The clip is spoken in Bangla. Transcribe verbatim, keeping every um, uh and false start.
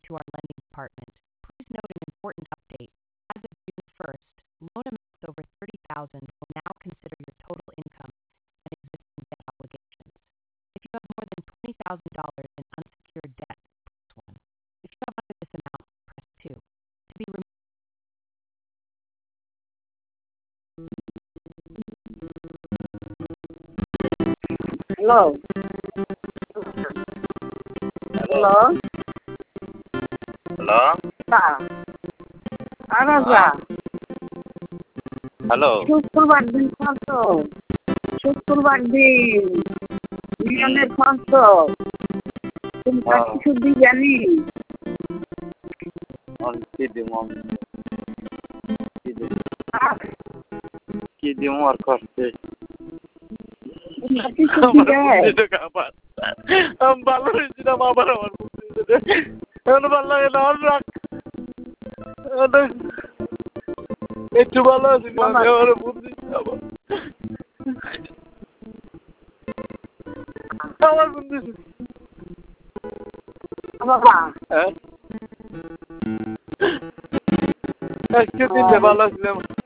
to our lending department. Please note an important update. As of June first, loan amounts over thirty thousand dollars will now consider your total income and existing debt obligations. If you have more than twenty thousand dollars in unsecured debt, press one. If you have under this amount, press two. To be removed. Hello. Hello. Hello Raja hello শুক্রবার দিন কত শুক্রবার দিন মিলনের কত তুমি হ্যাঁ। কিছু দিই জানি কি দিব কি দিব কি দিব আর করতে কিছু দিয়ে আমি ভালো হয়েছিলাম আবার আমার এখন ভালো লাগে না আর রাখ একটু ভালো আছি আমার বুদ্ধি আবার আমার বুদ্ধি বাবা হ্যাঁ আজকে দিনটা ভালো ছিলাম